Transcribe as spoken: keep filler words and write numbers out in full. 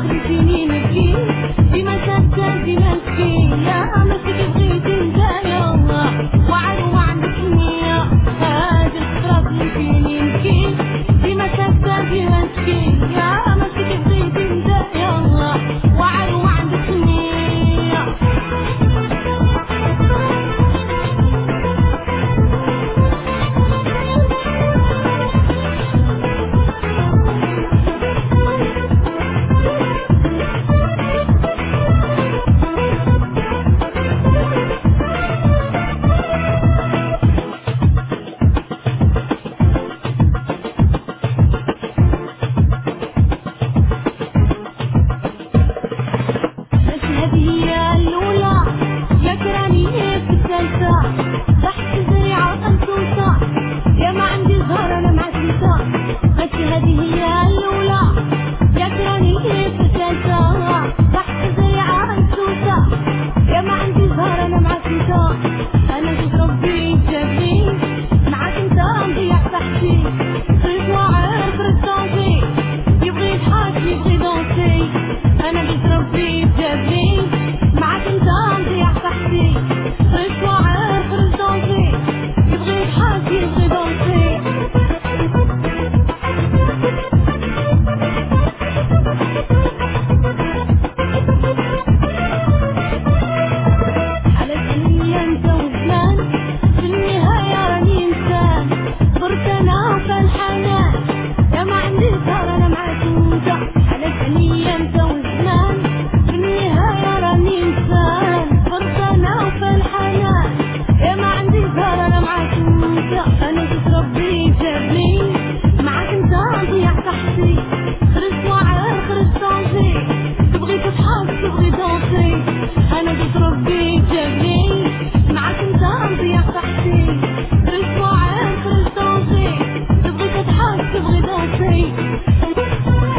خليتيني نبكي ديما ساكتة ديما نبكي يا ماشي كي بغيتي نتايا وعد وما عندك نية هادي الخطرة خليتيني نبكي ديما ساكتة ديما نبكي يا ماشي كي بغيتي نتايا وعد وما عندك نية أنا جيت ربي جابني معاك انت نضيع صحتي رسمة عين خرج دونسي تبغي تضحك تبغي دونسي